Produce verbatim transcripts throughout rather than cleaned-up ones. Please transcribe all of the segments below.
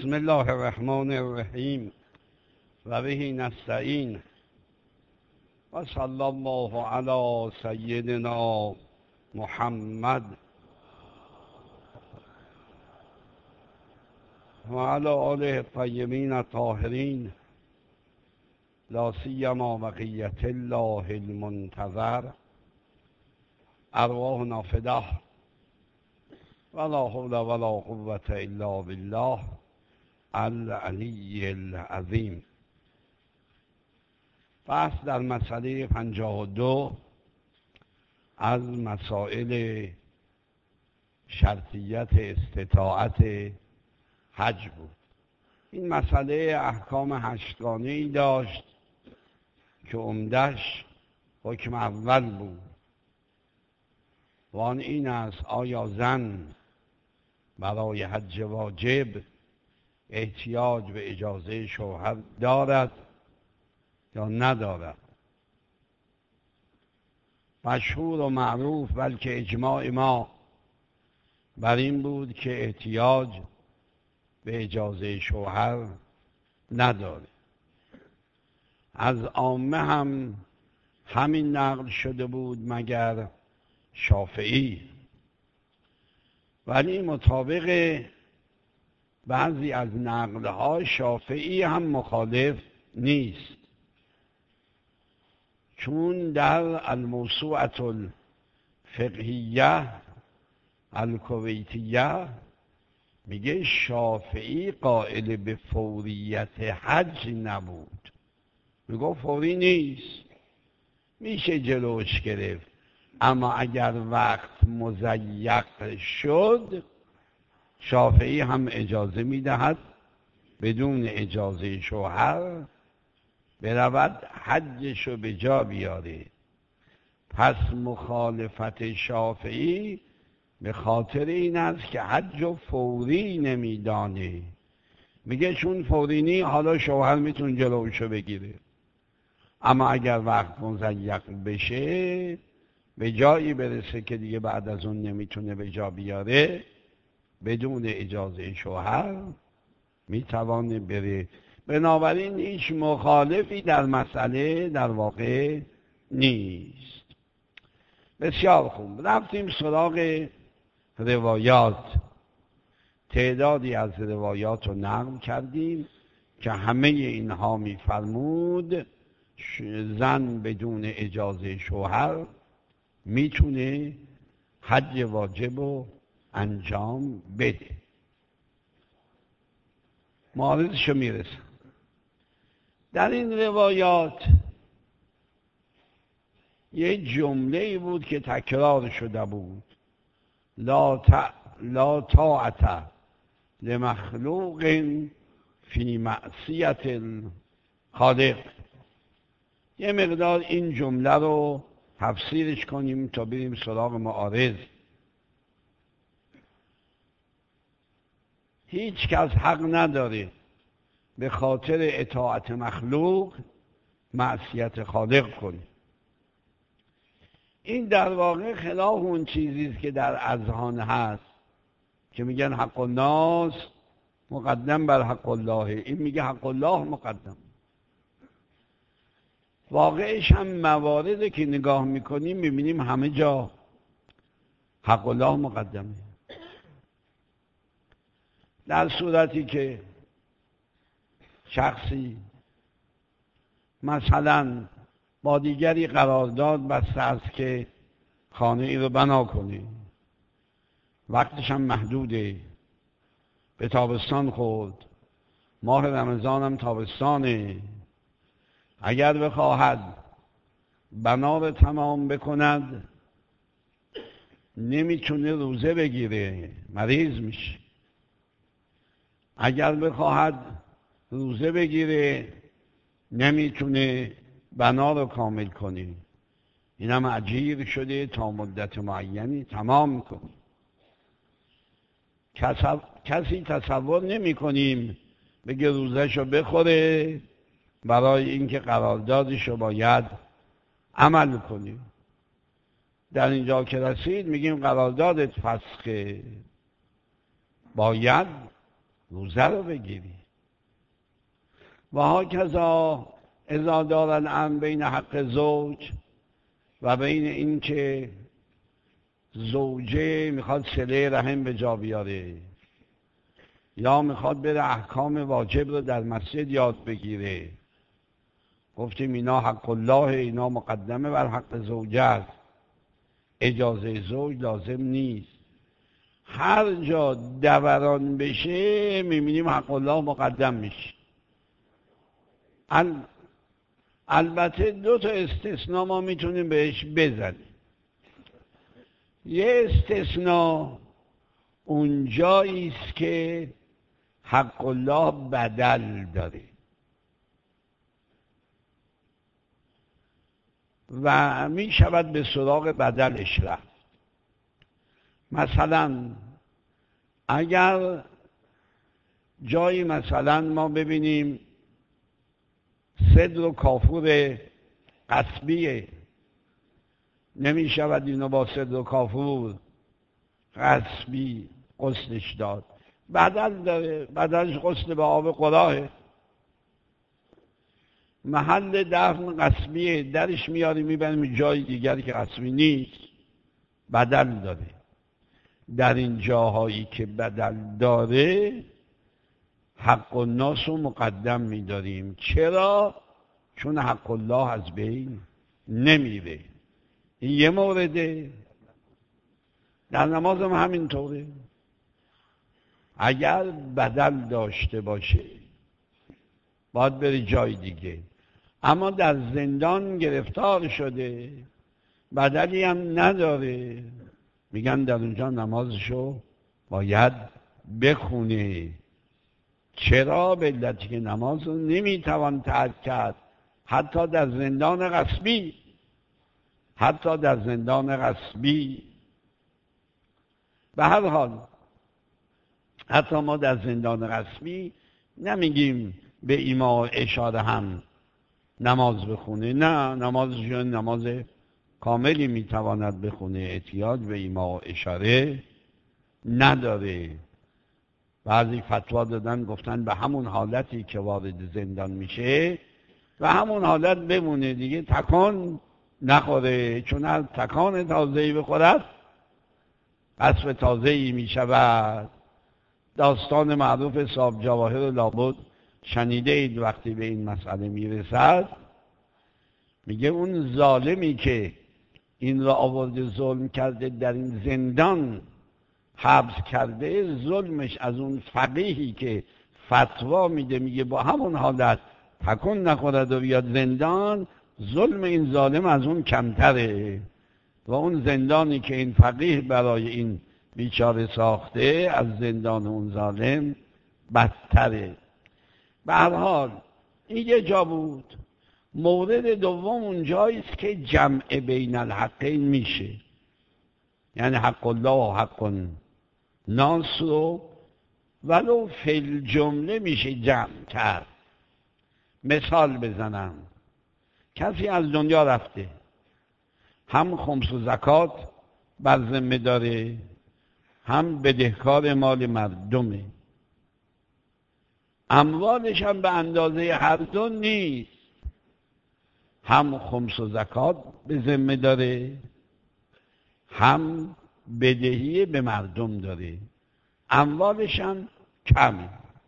بسم الله الرحمن الرحیم و به نستعین و صلی الله علی سیدنا محمد و علی آله الطیبین الطاهرین لا سیما بقیة الله المنتظر ارواحنا فداه ولا حول ولا قوة الا بالله العلی العظیم. بحث در مسئله پنجاه و دو از مسائل شرطیت استطاعت حج بود. این مسئله احکام هشتگانه ای داشت که عمدش حکم اول بود و آن این است: آیا زن برای حج واجب احتیاج به اجازه شوهر دارد یا ندارد؟ مشهور و معروف بلکه اجماع ما بر این بود که احتیاج به اجازه شوهر نداره. از عامه هم همین نقل شده بود مگر شافعی، ولی مطابق بعضی از نقلها شافعی هم مخالف نیست، چون در الموسوعة الفقهیه الکویتیه میگه شافعی قائل به فوریت حج نبود، میگه فوری نیست، میشه جلوش گرفت، اما اگر وقت مضیق شد شافعی هم اجازه میدهد بدون اجازه شوهر برود حجشو به جا بیاره. پس مخالفت شافعی به خاطر این است که حج و فوری نمیدانه، میگه چون فوری نی حالا شوهر میتونه جلوشو بگیره، اما اگر وقت مضیق بشه به جایی برسه که دیگه بعد از اون نمیتونه به جا بیاره بدون اجازه شوهر میتوانه بره. بنابراین هیچ مخالفی در مسئله در واقع نیست. بسیار خوب، رفتیم سراغ روایات. تعدادی از روایات رو نقل کردیم که همه اینها میفرمود زن بدون اجازه شوهر میتونه حج واجب رو انجام بده. معارضشو میرسه. در این روایات یه جمله بود که تکرار شده بود: لا تا لا طاعت لمخلوق فی معصیت الخالق. یه مقدار این جمله رو تفسیرش کنیم تا بریم سراغ معارض. هیچ کس حق نداره به خاطر اطاعت مخلوق معصیت خالق کنه. این در واقع خلاف اون چیزی است که در اذهان هست که میگن حق الناس مقدم بر حق الله، این میگه حق الله مقدم. واقعش هم مواردی که نگاه میکنیم میبینیم همه جا حق الله مقدمه. در صورتی که شخصی مثلا با دیگری قرارداد بسته است که خانه ای رو بنا کنه، وقتش هم محدوده، به تابستان خورد، ماه رمضان هم تابستانه، اگر بخواهد بنا رو تمام بکند نمیتونه روزه بگیره، مریض میشه. اگر بخواهد روزه بگیره نمیتونه بنا رو کامل کنه، اینم اجیر شده تا مدت معینی تمام کن. کسی تصور نمی کنیم بگه روزهشو بخوره برای اینکه قراردادشو باید عمل کنیم. در اینجا که رسید میگیم قراردادت فسخه، باید روزه رو بگیری. و هاکذا اذا دار الامر بین حق زوج و بین این که زوجه میخواد صله رحم به جا بیاره یا میخواد بره احکام واجب رو در مسجد یاد بگیره، گفتیم اینا حق الله، اینا مقدمه بر حق زوجه است، اجازه زوج لازم نیست. هر جا دوران بشه میبینیم حق الله مقدم میشه. ال... البته دو تا استثناء ما میتونیم بهش بزنیم. یه استثناء اونجایی است که حق الله بدل داره و می شود به سراغ بدلش رفت. مثلا اگر جایی مثلا ما ببینیم صدر و کافور قصبیه، نمی شود اینو با صدر و کافور قصبی غسلش داد، بدل داره، بدلش غسل به آب قرآه. محل دفن قصبیه، درش میاری میبریم جای دیگری که قصبی نیست، بدل داره. در این جاهایی که بدل داره حق الناس رو مقدم میداریم. چرا؟ چون حق الله از بین نمیره. این یه مورده. در نماز هم همینطوره. اگر بدل داشته باشه باید بری جای دیگه، اما در زندان گرفتار شده بدلی هم نداره، میگن در اونجا نمازشو باید بخونه. چرا؟ به علتی که نماز رو نمیتوان ترک کرد، حتی در زندان غصبی، حتی در زندان غصبی. به هر حال حتی ما در زندان غصبی نمیگیم به ایما و اشاره هم نماز بخونه، نه، نمازشون نماز کاملی میتواند بخونه، احتیاج به ایما و اشاره نداره. بعضی فتوا دادن گفتن به همون حالتی که وارد زندان میشه و همون حالت بمونه دیگه، تکان نخوره، چون هر تکان تازه‌ای بخورد اسب تازه‌ای میشود. داستان معروف صاحب جواهر لابد شنیده اید وقتی به این مسئله میرسد، میگه اون ظالمی که این را آورده ظلم کرده در این زندان حبس کرده، ظلمش از اون فقیهی که فتوا میده میگه با همون حالت تکون نخورد و بیاد زندان، ظلم این ظالم از اون کمتره و اون زندانی که این فقیه برای این بیچاره ساخته از زندان اون ظالم بدتره. به هر حال این یه جا بود. مورد دوم اون جاییست که جمع بین الحقین میشه، یعنی حق الله و حق ناس رو ولو فی الجمله میشه جمع کرد. مثال بزنم، کسی از دنیا رفته، هم خمس و زکات بر ذمه داره، هم بدهکار مال مردمه، اموالش هم به اندازه هر دو نیست، هم خمس و زکات به ذمه داره، هم بدهی به مردم داره، اموالش هم کمه.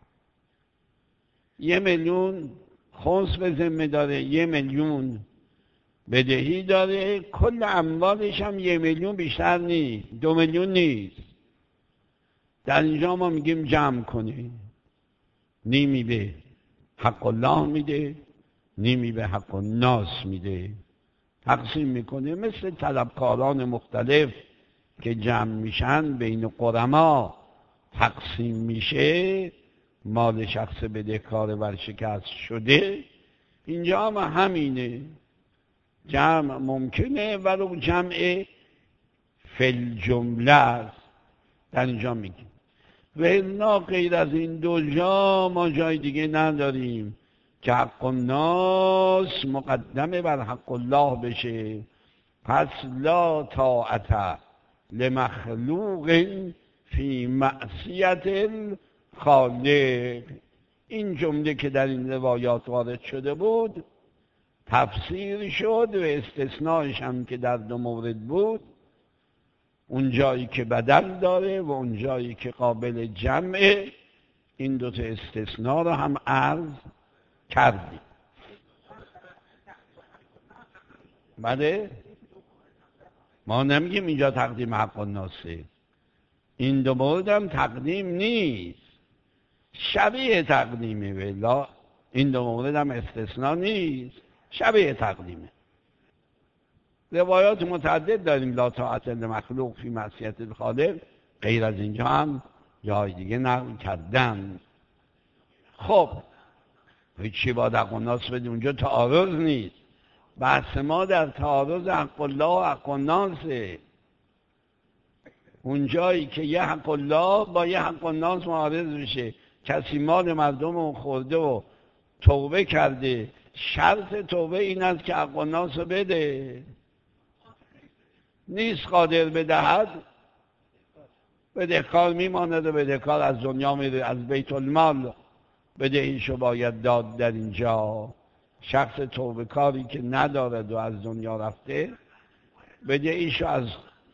یه میلیون خمس به ذمه داره، یه میلیون بدهی داره، کل اموالش هم یه میلیون بیشتر نیست، دو میلیون نیست. در اینجا ما میگیم جمع کنه، نیمی به حق الله میده، نیمی به حق الناس میده، تقسیم میکنه. مثل طلبکاران مختلف که جمع میشن بین غرما تقسیم میشه، مال شخص بدهکار ورشکست شده، اینجا هم همینه، جمع ممکنه ولو جمع فی الجمله است. در اینجا میگیم و الا غیر از این دو جا ما جای دیگه نداریم که حق الناس مقدمه بر حق الله بشه. پس لا طاعت لمخلوق فی معصیت خالق. این جمله که در این روایات وارد شده بود تفسیر شد و استثناءش هم که در دو مورد بود، اون جایی که بدل داره و اون جایی که قابل جمعه، این دوتا استثناء رو هم عرض کردیم. بله ما نمیگیم اینجا تقدیم حق الناسه، این دو مورد هم تقدیم نیست، شبیه تقدیمه، ولی این دو مورد هم استثناء نیست، شبیه تقدیمه. روایات متعدد داریم لا طاعت لمخلوق فی معصیت الخالق، غیر از اینجا هم جای دیگه نقل کردن. خب هیچی باید حق الناس بدیم، اونجا تعارض نیست، بحث ما در تعارض حق الله و حق الناسه. اون جایی که یه حق الله با یه حق الناس معارض بشه، کسی مال مردم رو خورده و توبه کرده، شرط توبه این است که حق الناس رو بده، نیست قادر بدهد، بدهکار میماند و بدهکار از دنیا میره، از بیت المال بدهیشو باید داد. در اینجا شخص توبه کاری که ندارد و از دنیا رفته، بدهیشو از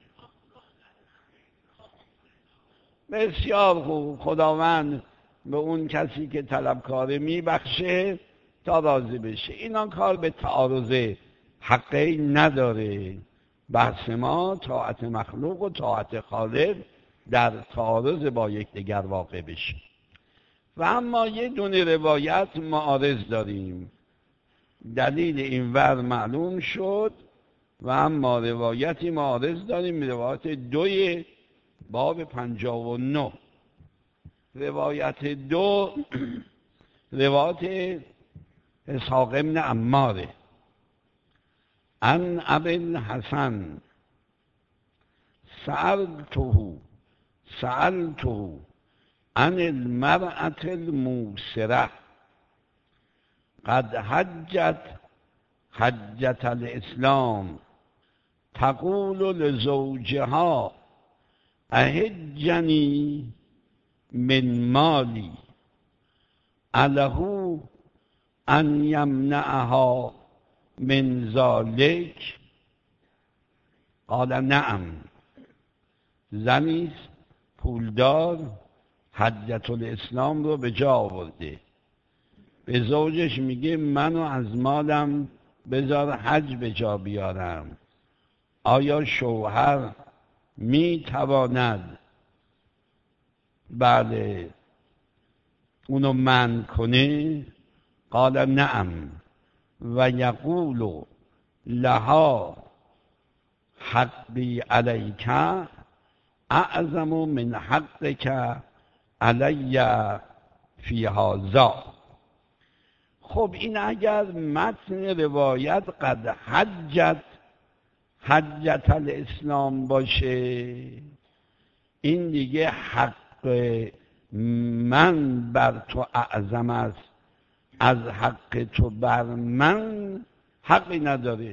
بسیار خوب خداوند به اون کسی که طلبکاره میبخشه تا راضی بشه. اینا کار به تعارض حقی نداره. بحث ما طاعت مخلوق و طاعت خالق در تعارض با یکدیگر واقع بشه. و اما یه دونه روایت معارض داریم، دلیل این ور معلوم شد، و اما روایتی معارض داریم، روایت دوی باب پنجاه و نه. روایت دو روایت اسحاق ابن عماره عن ابی الحسن سألته سألته عن المرأة الموسرة قد حجت حجة الإسلام تقول لزوجها أهجني من مالي أله أن يمنعها من ذلك؟ قال نعم. زنیست پولدار حجت الاسلام رو به جا آورده، به زوجش میگه منو از مالم بذار حج به جا بیارم. آیا شوهر میتواند بله اونو منع کنه؟ قال نعم. و یقول لها حقی علیک اعظم من حقک علی فی هذا. خب این اگر متن روایت قد حجت حجت الاسلام باشه، این دیگه حق من بر تو اعظم است، از حق تو بر من حقی نداره.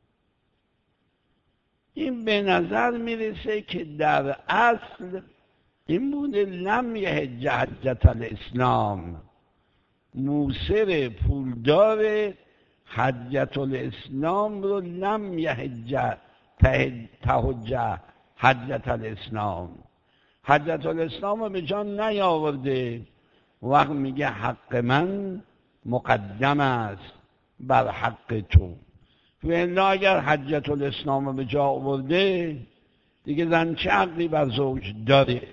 این به نظر میرسه که در اصل این بوده لم یحج حجت الاسلام، موسر پولدار حجت الاسلام رو لم یحج تحج حجت الاسلام، حجت الاسلام رو به جان نیاورده. وقت میگه حق من مقدم است بر حق تو. و الا اگر حجت الاسلام رو به جا آورده دیگه زن چه حقی بر زوج داره؟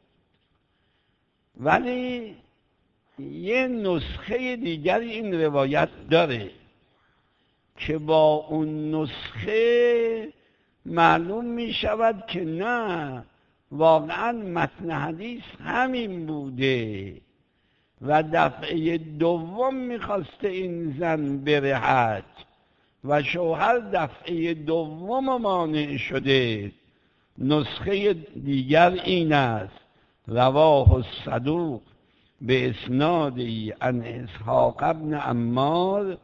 ولی یه نسخه دیگر این روایت داره که با اون نسخه معلوم می شود که نه، واقعا متن حدیث همین بوده و دفعه دوم میخواسته این زن بره حج و شوهر دفعه دوم مانع شده. نسخه دیگر این است: رواه الصدوق به اسنادی عن اسحاق ابن عمار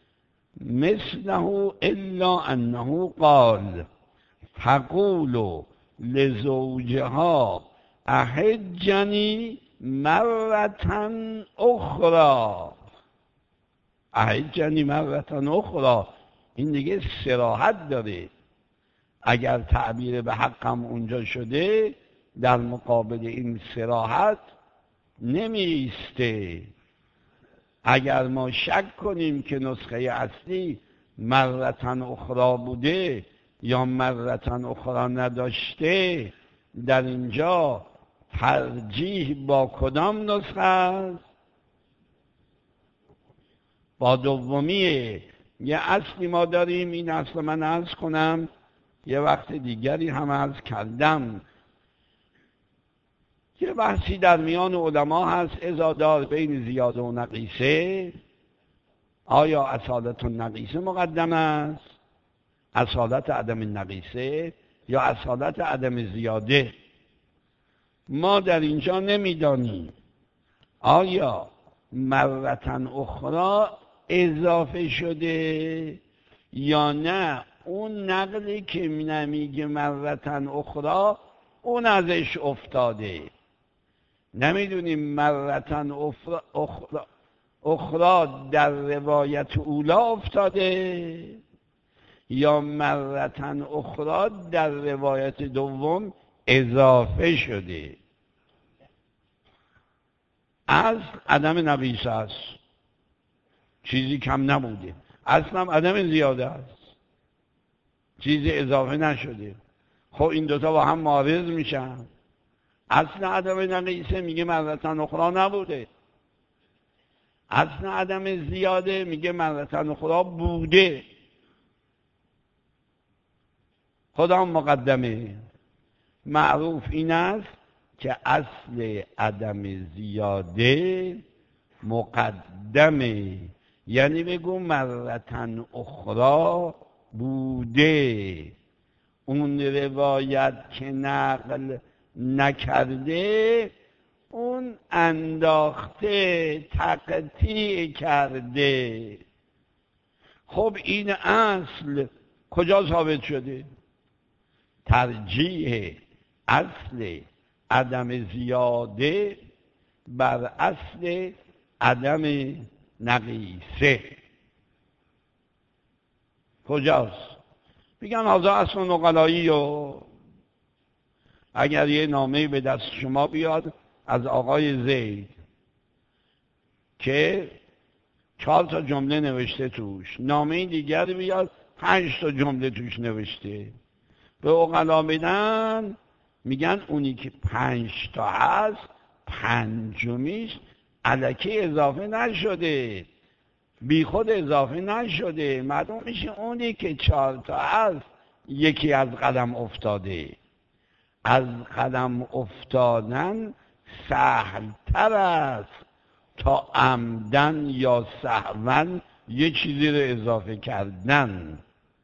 مثله الا انه قال تقول لزوجها احجنی مرتن اخرى، احجنی مرتن اخرى، این دیگه صراحت داره. اگر تعبیر به حقم اونجا شده در مقابل این صراحت نمی ایسته. اگر ما شک کنیم که نسخه اصلی مرتن اخرى بوده یا مرتن اخرى نداشته، در اینجا ترجیح با کدام نسخه است؟ با دومیه. یه اصلی ما داریم، این اصل من عرض کنم یه وقت دیگری هم عرض کردم، یه بحثی در میان علما هست ازادار بین زیاده و نقیصه، آیا اصالت النقیصه مقدم است، اصالت عدم النقیصه، یا اصالت عدم زیاده؟ ما در اینجا نمیدانیم آیا مرتن اخرى اضافه شده یا نه اون نقلی که نمیگه مرتن اخرى اون ازش افتاده. نمیدونیم مرتن اخرى, اخرى, اخرى در روایت اولا افتاده یا مرتن اخرى در روایت دوم اضافه شده. از عدم نقیصه است، چیزی کم نبوده، اصلا عدم زیاده است، چیزی اضافه نشده. خب این دوتا با هم معارض میشن. اصل عدم نقیصه میگه مرتن اخرى نبوده، اصل عدم زیاده میگه مرتن اخرى بوده. خدا مقدمه. معروف این است که اصل عدم زیاده مقدمه، یعنی بگو مرتن اخرى بوده. اون روایت که نقل نکرده اون انداخته، تقطیع کرده. خب این اصل کجا ثابت شده؟ ترجیح اصل عدم زیاده بر اصل عدم نقیصه کجاست؟ میگن هذا اصل نقلایی. و اگر یه نامه به دست شما بیاد از آقای زید که چهار تا جمله نوشته توش، نامه دیگر بیاد پنج تا جمله توش نوشته، به عقلا بدن میگن اونی که پنج تا هست پنجمیش الکی اضافه نشده، بی خود اضافه نشده، معلوم میشه اونی که چهار تا هست یکی از قدم افتاده. از قدم افتادن سهل‌تر است تا عمدن یا سهون یه چیزی رو اضافه کردن.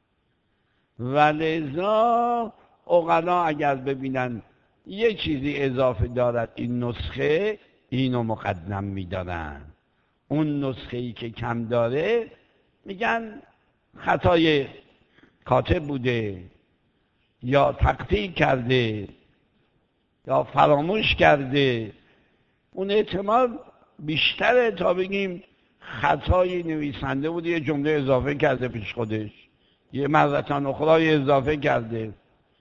ولذا عقلا اگر ببینن یه چیزی اضافه دارد این نسخه، اینو مقدم میدارن. اون نسخه ای که کم داره میگن خطای کاتب بوده یا تقطیع کرده یا فراموش کرده. اون احتمال بیشتره تا بگیم خطای نویسنده بوده، یه جمله اضافه کرده پیش خودش، یه مرتن اخرى اضافه کرده.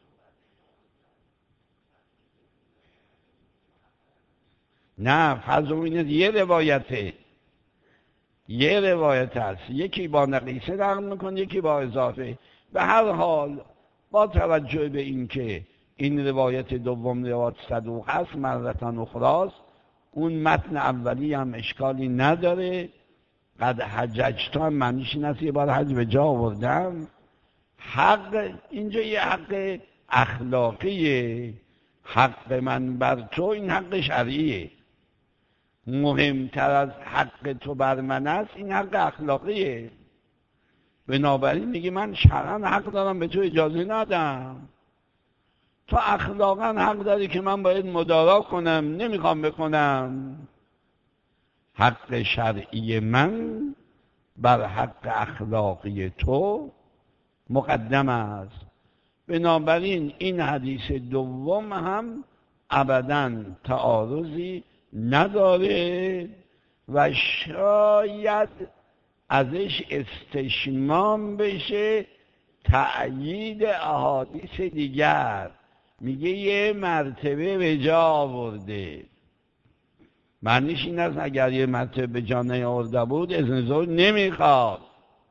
نه، فرض اینه یه روایته، یه روایت هست، یکی با نقیصه نقل میکنه یکی با اضافه. به هر حال با توجه به این که این روایت دوم روایت صدوق هست، مرتن اخراست، اون متن اولی هم اشکالی نداره. قد حججتا هم معنیش این است یه بار حج به جا آوردم. حق اینجا یه حق اخلاقیه، حق من بر تو این حق شرعیه. مهمتر از حق تو بر من است این حق اخلاقیه. بنابراین میگه من شرعاً حق دارم به تو اجازه ندم، تو اخلاقاً حق داری که من باید مدارا کنم، نمیخوام بکنم. حق شرعی من بر حق اخلاقی تو مقدم است. بنابراین این حدیث دوم هم ابداً تعارضی نداره و شاید ازش استشمام بشه تأیید احادیث دیگر. میگه یه مرتبه به جا آورده، معنیش این است اگر یه مرتبه به جا نیاورده بود اذن زوج نمیخواد.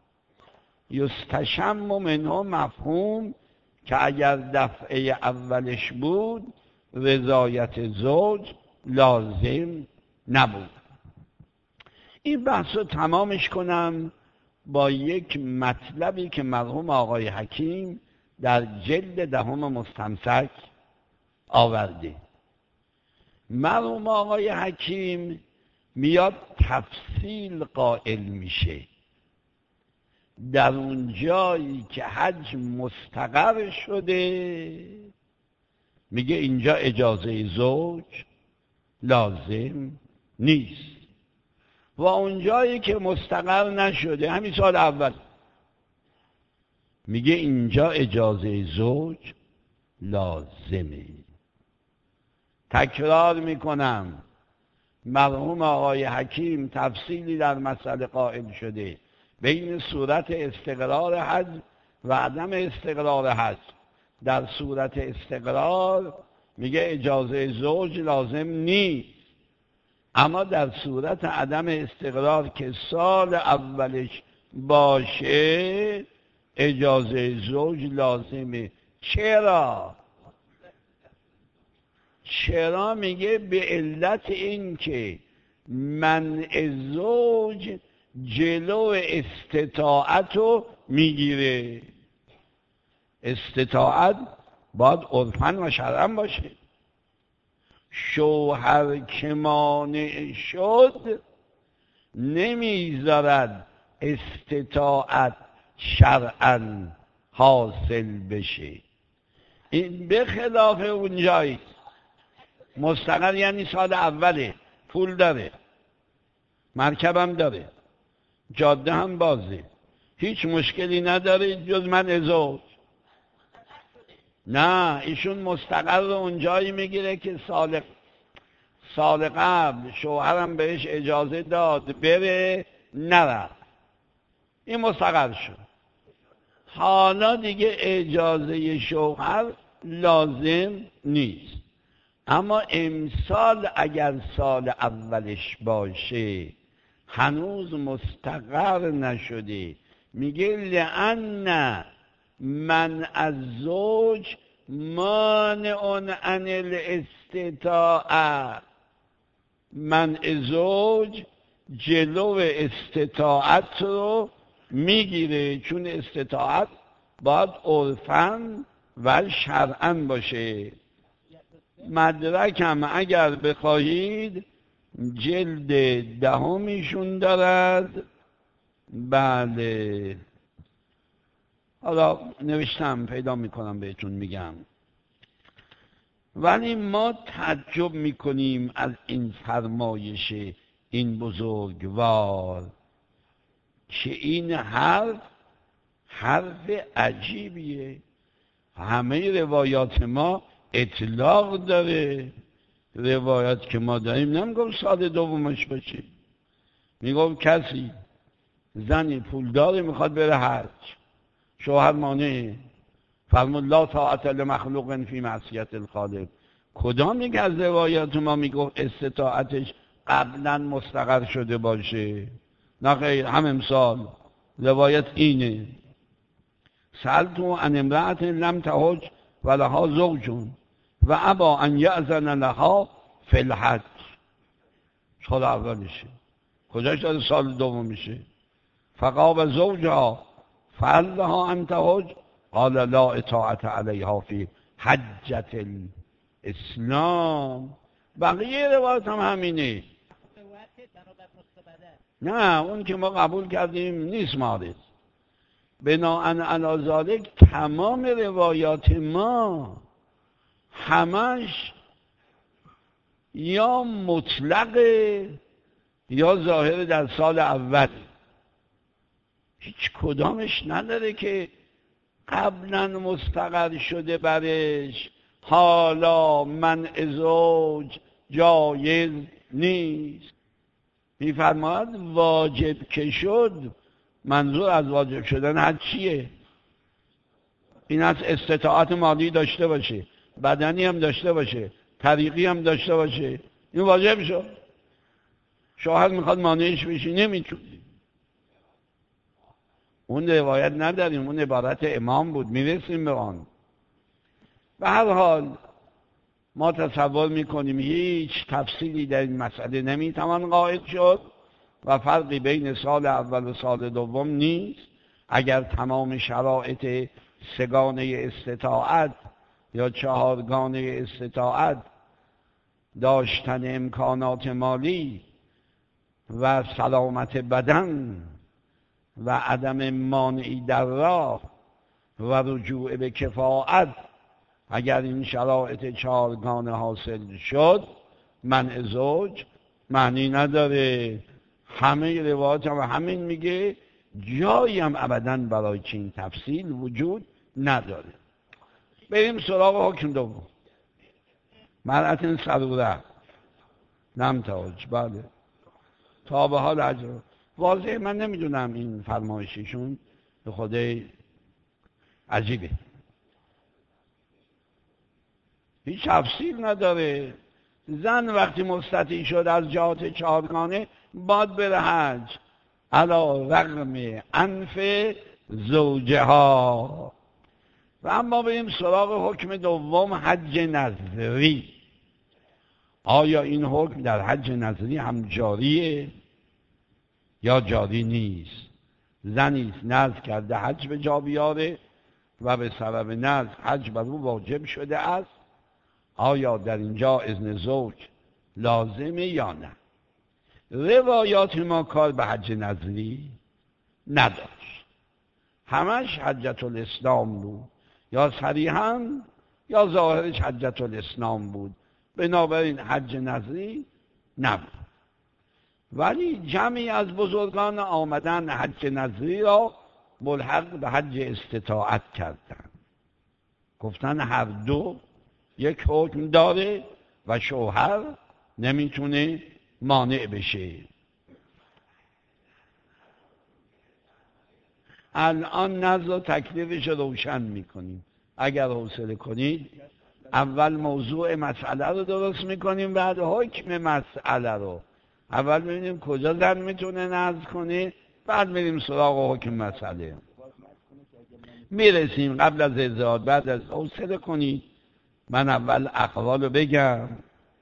یستشم منه مفهوم که اگر دفعه اولش بود رضایت زوج لازم نبود. این بحث رو تمامش کنم با یک مطلبی که مرحوم آقای حکیم در جلد دهم مستمسک آورده. مرحوم آقای حکیم میاد تفصیل قائل میشه در اون جایی که حج مستقر شده، میگه اینجا اجازه زوج لازم نیست، و اون جایی که مستقر نشده همین سال اول میگه اینجا اجازه زوج لازمه. تکرار میکنم، مرحوم آقای حکیم تفصیلی در مسئله قائل شده بین صورت استقرار حج و عدم استقرار حج. در صورت استقرار میگه اجازه زوج لازم نیست، اما در صورت عدم استقرار که سال اولش باشه اجازه زوج لازمه. چرا؟ چرا؟ میگه به علت این که منع زوج جلو استطاعت رو میگیره. استطاعت باید عرفاً و شرعاً باشه. شوهر که مانع شد نمیذارد استطاعت شرعاً حاصل بشه. این به خلاف اونجایی مستقر یعنی سال اوله، پول داره، مرکبم داره، جاده هم بازه، هیچ مشکلی نداره جز من زوج. نه، ایشون مستقر رو اونجایی میگیره که سال سال قبل شوهرم بهش اجازه داد بره نرفت، این مستقر شد. حالا دیگه اجازه شوهر لازم نیست، اما امسال اگر سال اولش باشه هنوز مستقر نشده، میگه لأن من از زوج مانع عن الاستطاعه، منع زوج جلو استطاعت رو میگیره، چون استطاعت باید عرفاً و شرعاً باشه. مدرکم اگر بخواهید جلد دهمیشون دارد. بله، حالا نوشتم پیدا میکنم بهتون میگم. ولی ما تعجب میکنیم از این فرمایش این بزرگوار که این حرف حرف عجیبیه. همه روایات ما اطلاق داره. روایات که ما داریم نمیگم سال دومش باشه، میگم کسی زنی پولداری میخواد بره حج، شوهر مانعه، فرمود لا طاعت لمخلوق فی معصیت الخالق. کدام یک از روایات ما میگفت استطاعتش قبلا مستقر شده باشه؟ نه غیر، هم امسال روایت اینه. سألتو عن امرأة لم تحج ولها زوج و ابا ان یأذن لها فی الحج. سال اولشه، کجاش داره سال دوم میشه؟ فقال زوجها فهل لها ان تحج قال لا اطاعت علیها فی حجة الاسلام. بقیه روایت هم همینه. نه، اون که ما قبول کردیم نیست مارد. بناءً علی ذالک تمام روایات ما همش یا مطلقه یا ظاهر در سال اول، هیچ کدامش نداره که قبلا مستقر شده برش حالا منع زوج جایز نیست. میفرماید واجب که شد، منظور از واجب شدن حج چیه؟ این از استطاعت مالی داشته باشه، بدنی هم داشته باشه، طریقی هم داشته باشه، این واجب شد. شوهر میخواد مانعش بشی نمیتونی. اون روایت نداریم، اون عبارت امام بود، میرسیم به آن. به هر حال ما تصور میکنیم هیچ تفصیلی در این مسئله نمیتوان قائل شد و فرقی بین سال اول و سال دوم نیست. اگر تمام شرایط سگانه استطاعت یا چهارگانه استطاعت، داشتن امکانات مالی و سلامت بدن و عدم مانعی در راه و رجوع به کفاءت، اگر این شرایط چهارگانه حاصل شد، منع زوج معنی نداره. همه روایات هم همین میگه، جایی هم ابداً برای چین تفصیل وجود نداره. بریم سراغ حکم دوم. مرأة سروره نمتاج. بله تا به حال اجر واضح من نمیدونم این فرمایششون به خود عجیبه، هیچ تفصیل نداره. زن وقتی مستطیع شد از جهات چهارگانه باید بره حج علی رغم انف زوجها. و اما بریم سراغ حکم دوم، حج نظری. آیا این حکم در حج نظری هم جاریه یا جاری نیست؟ زنی نذر کرده حج به جا بیاره و به سبب نذر حج بر او واجب شده است، آیا در اینجا اذن زوج لازمه یا نه؟ روایات ما کار به حج نظری نداشت، همش حجت الاسلام بود، یا صریحاً یا ظاهرش حجت الاسلام بود، بنابراین حج نظری نبود. ولی جمعی از بزرگان آمدن حج نظری را ملحق به حج استطاعت کردند، گفتن هر دو یک حکم داره و شوهر نمیتونه مانع بشه. الان نظر و تکلیفش روشن میکنیم، اگر حوصله کنید. اول موضوع مسئله رو درست میکنیم، بعد حکم مسئله رو. اول ببینیم کجا زن میتونه نظر کنه، بعد میریم سراغ حکم مسئله. میرسیم قبل از ازدواج، بعد از حوصله کنید من اول اقوال رو بگم.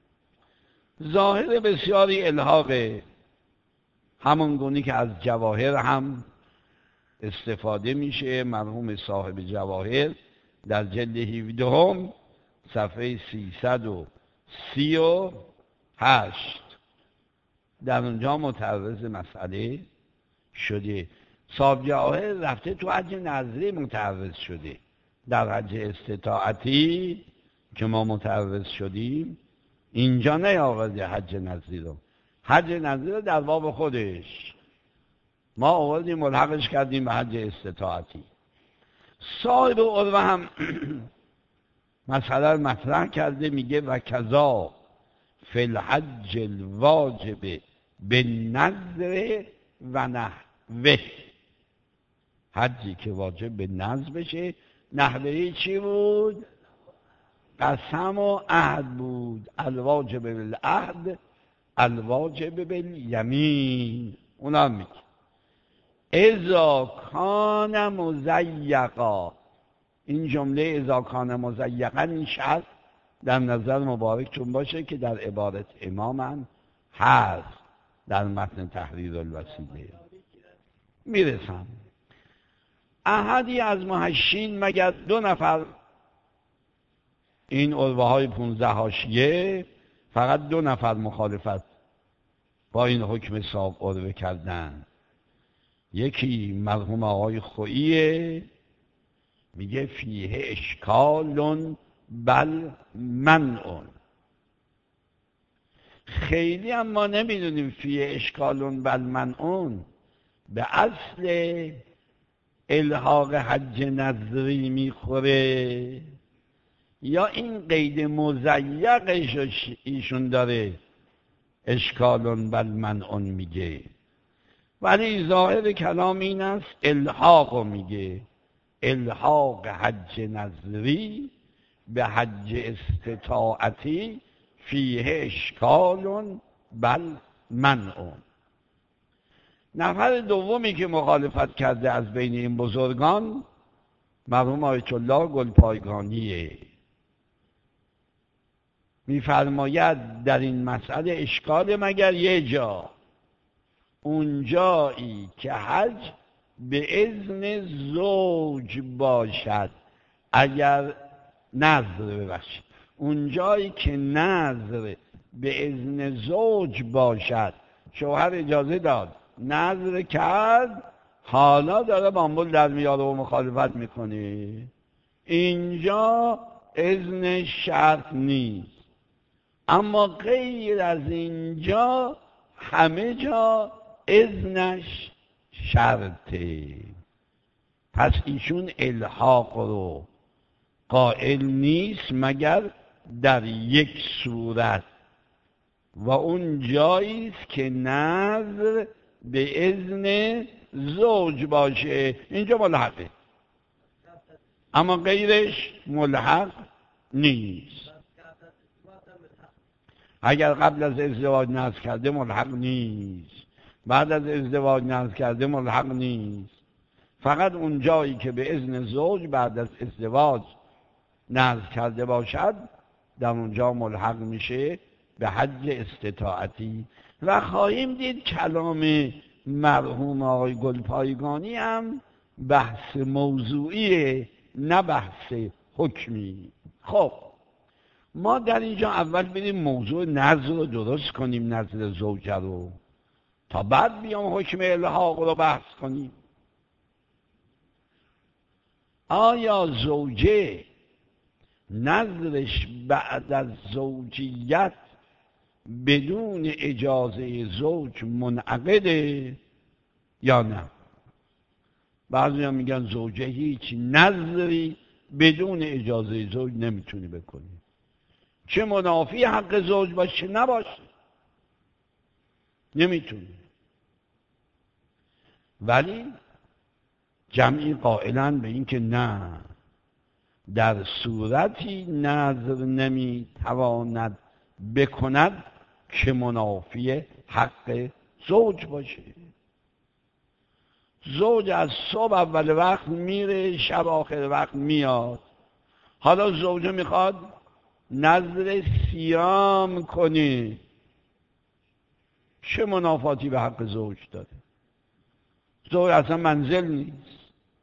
ظاهر بسیاری الحاقه، همون گونه که از جواهر هم استفاده میشه. مرحوم صاحب جواهر در جلد هفدهم صفحه سیصد و سی و هشت در اونجا متعرض مسئله شده. صاحب جواهر رفته تو حج نظری متعرض شده، در حج استطاعتی که ما متعرض شدیم اینجا نیاورده حج نظری رو. حج نظری رو در باب خودش ما آوردیم ملحقش کردیم به حج استطاعتی. صاحب عروه هم مسئله مطرح کرده، میگه و کذا فی الحج الواجب بالنذر و نحوه. حجی که واجب به نذر بشه، نحوه چی بود؟ قسم و عهد بود. الواجب بالعهد الواجب بالیمین. اونا میگه اذا کان مضیقا. این جمله اذا کان مضیقا، این شرط در نظر مبارکتون باشه که در عبارت امام هم هست در متن تحریر الوسیله. میرسم احدی از محشین مگر دو نفر، این عروه های پونزده حاشیه فقط دو نفر مخالفت با این حکم صاحب عروه کردن. یکی مرحوم آقای خوییه، میگه فیه اشکال بل منع. خیلی هم ما نمیدونیم فیه اشکال بل منع به اصل الحاق حج نظری میخوره یا این قید مضیقش ایشون داره، اشکالون بل منعون میگه، ولی ظاهر کلام این است الحاق میگه، الحاق حج نظری به حج استطاعتی فیه اشکالون بل منعون. نفر دومی که مخالفت کرده از بین این بزرگان مرحوم آیت الله گلپایگانیه. میفرماید در این مسئله اشکال مگر یه جا، اون جایی که حج به اذن زوج باشد، اگر نظر ببخشید اون جایی که نظر به اذن زوج باشد، شوهر اجازه داد نظر کرد، حالا داره بامبول در میاره و مخالفت میکنه، اینجا اذن شرط نیست. اما غیر از اینجا همه جا اذنش شرطه. پس ایشون الحاق رو قائل نیست مگر در یک صورت، و اون جایی است که نظر به اذن زوج باشه، اینجا ملحقه، اما غیرش ملحق نیست. اگر قبل از ازدواج نظر کرده ملحق نیست، بعد از ازدواج نظر کرده ملحق نیست، فقط اون جایی که به اذن زوج بعد از ازدواج نظر کرده باشد در اونجا ملحق میشه به حج استطاعتی. و خواهیم دید کلام مرحوم آقای گلپایگانی هم بحث موضوعیه نه بحث حکمی. خب ما در اینجا اول بریم موضوع نظر رو درست کنیم، نظر زوجه رو، تا بعد بیام حکم الحاق رو بحث کنیم. آیا زوجه نظرش بعد از زوجیت بدون اجازه زوج منعقده یا نه؟ بعضی هم میگن زوجه هیچ نظری بدون اجازه زوج نمیتونی بکنی، چه منافی حق زوج باشه نباشه نمیتونی. ولی جمعی قائلن به این که نه، در صورتی نظر نمیتواند بکند که منافی حق زوج باشه. زوج از صبح اول وقت میره، شب آخر وقت میاد، حالا زوجه میخواد نظر صیام کنه، چه منافاتی به حق زوج داره؟ زوج اصلا منزل نیست.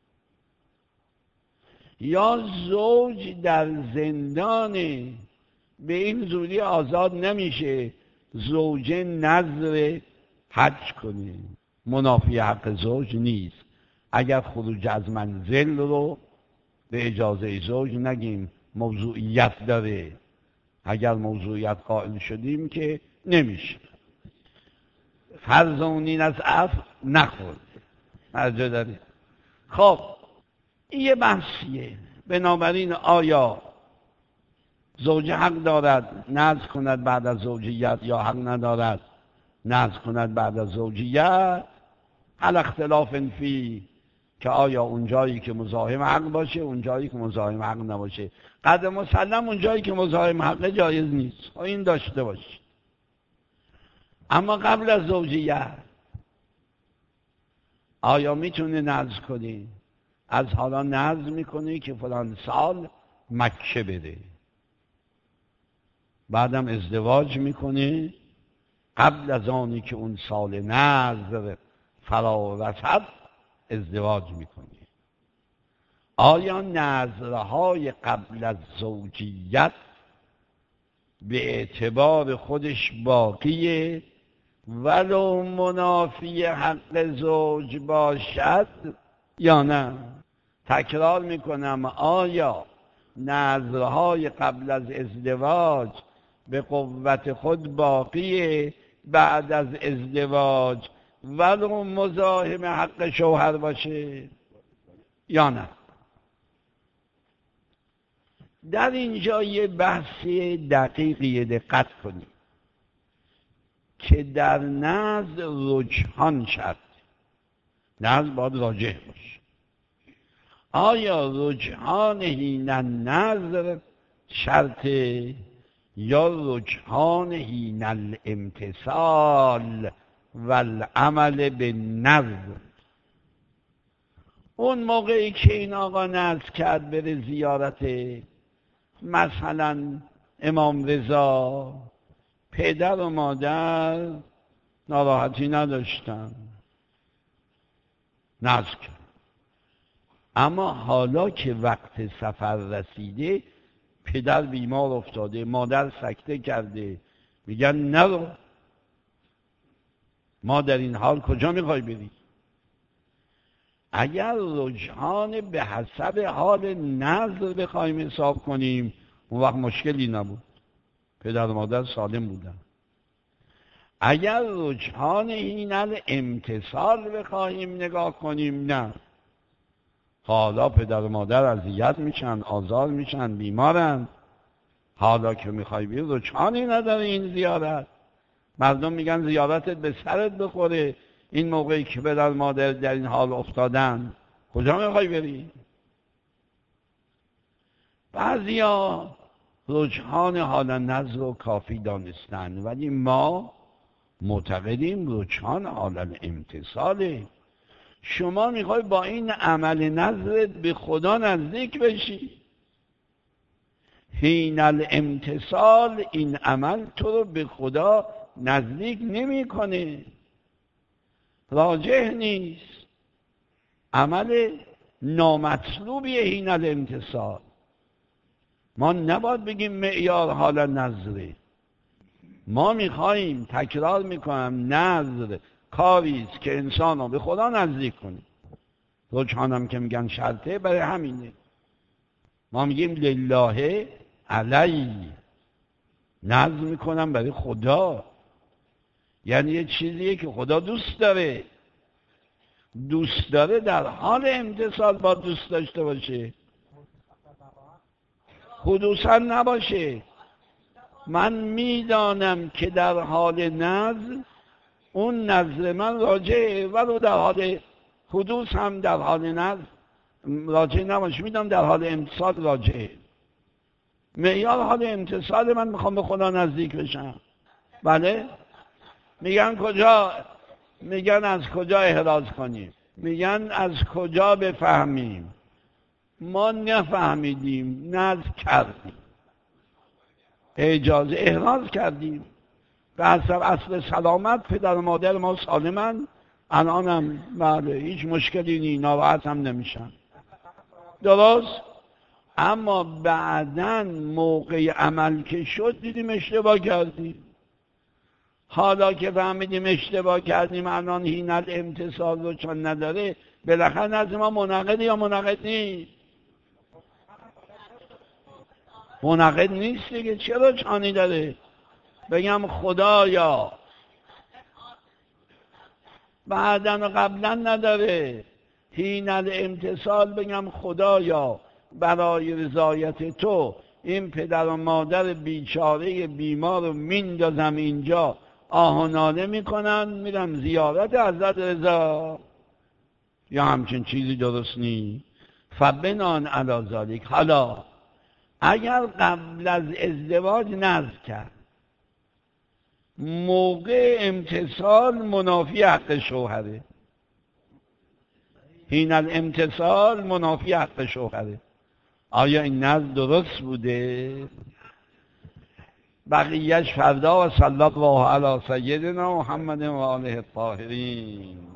یا زوج در زندانه، به این زودی آزاد نمیشه، زوجه نظر حج کنه، منافی حق زوج نیست. اگر خروج از منزل رو به اجازه زوج نگیم موضوعیت داره، اگر موضوعیت قائل شدیم که نمیشه. فرزونین از عفو نخورد مرجع داره. خب این یه بحثیه. بنابراین آیا زوجه حق دارد نذر کند بعد از زوجیت یا حق ندارد نذر کند بعد از زوجیت؟ علی اختلاف فی، که آیا اون جایی که مزاحم حق باشه اون جایی که مزاحم حق نباشه. قدر مسلم اون جایی که مزاحم حق جایز نیست، این داشته باشه. اما قبل از زوجیت آیا میتونه نذر کنی؟ از حالا نذر میکنی که فلان سال مکه بده، بعدم ازدواج میکنه، قبل از آنی که اون سال نذر فرا رسد ازدواج میکنه. آیا نذرهای قبل از زوجیت به اعتبار خودش باقیه ولو منافی حق زوج باشد یا نه؟ تکرار میکنم، آیا نذرهای قبل از ازدواج به قوت خود باقیه بعد از ازدواج ولو مزاحم حق شوهر باشه یا نه؟ در اینجا یه بحث دقیقی دقت کنید که در نزد رجحان شرط، نزد باید راجح باشه. آیا رجحان حین النظر شرطه یا رجحان حین الامتثال والعمل بالنظر؟ اون موقعی که این آقا نذر کرد بره زیارت مثلا امام رضا، پدر و مادر ناراحتی نداشتن، نذر کرد. اما حالا که وقت سفر رسیده، پدر بیمار افتاده، مادر سکته کرده، میگن نرو، ما در این حال کجا میخوای بری؟ اگر رجحان به حسب حال نظر بخوایم حساب کنیم، اون وقت مشکلی نبود، پدر و مادر سالم بودن. اگر رجحان حین الامتثال بخوایم نگاه کنیم، نه، حالا پدر و مادر اذیت میشن، آزار میشن، بیمارن، حالا که میخوای بری رجحانی نداره این زیارت. مردم میگن زیارتت به سرت بخوره، این موقعی که پدر و مادر در این حال افتادن کجا میخوای بری؟ بعضیا رجحان حال نظر رو کافی دانستن، ولی ما معتقدیم رجحان حال امتصاله. شما میخوای با این عمل نظرت به خدا نزدیک بشی، حین الامتصال این عمل تو رو به خدا نزدیک نمیکنه، راجح نیست، عمل نامطلوبیه حین الامتصال. ما نباید بگیم معیار حال نظره، ما میخواییم، تکرار میکنم، نظر کاریست که انسان رو به خدا نزدیک کنه. رجحانم که میگن شرطه، برای همینه ما میگیم لله علی، نظر میکنم برای خدا، یعنی یه چیزیه که خدا دوست داره، دوست داره در حال امتصال با دوست داشته باشه، حدوثا نباشه. من میدانم که در حال نظر اون نظر من راجعه، ولو در حال حدوث هم در حال نظر راجعه نباشه، میدونم در حال امتصال راجعه. معیار حال امتصال من میخوام به خدا نزدیک بشم. بله؟ میگن کجا؟ میگن از کجا احراز کنیم؟ میگن از کجا بفهمیم؟ ما نفهمیدیم، نظر کردیم، اجازه احراز کردیم، به حسب اصل سلامت پدر و مادر ما سالمن، الانم بله هیچ مشکلی نی، ناراحت هم نمیشن، درست؟ اما بعدن موقع عمل که شد دیدیم اشتباه کردیم. حالا که فهمیدیم اشتباه کردیم، الان حین الامتصال رو چون نداره، بالاخره نزد ما منعقد یا منعقد نیست؟ منعقد نیست دیگه. چرا چانی داره؟ بگم خدایا بعدن و قبلا نداره، حین الامتصال بگم خدایا برای رضایت تو این پدر و مادر بیچاره بیمار رو میندازم اینجا، آه و ناله میکنن، میرم زیارت حضرت رضا، یا همچین چیزی درست نیست. فبنان علی ذالک. حالا اگر قبل از ازدواج نذر کرد، موقع امتصال منافی حق شوهره، حین الامتصال منافی حق شوهره، آیا این نذر درست بوده؟ بقیهش فردا. و صلی الله علی سیدنا محمد و آله الطاهرین.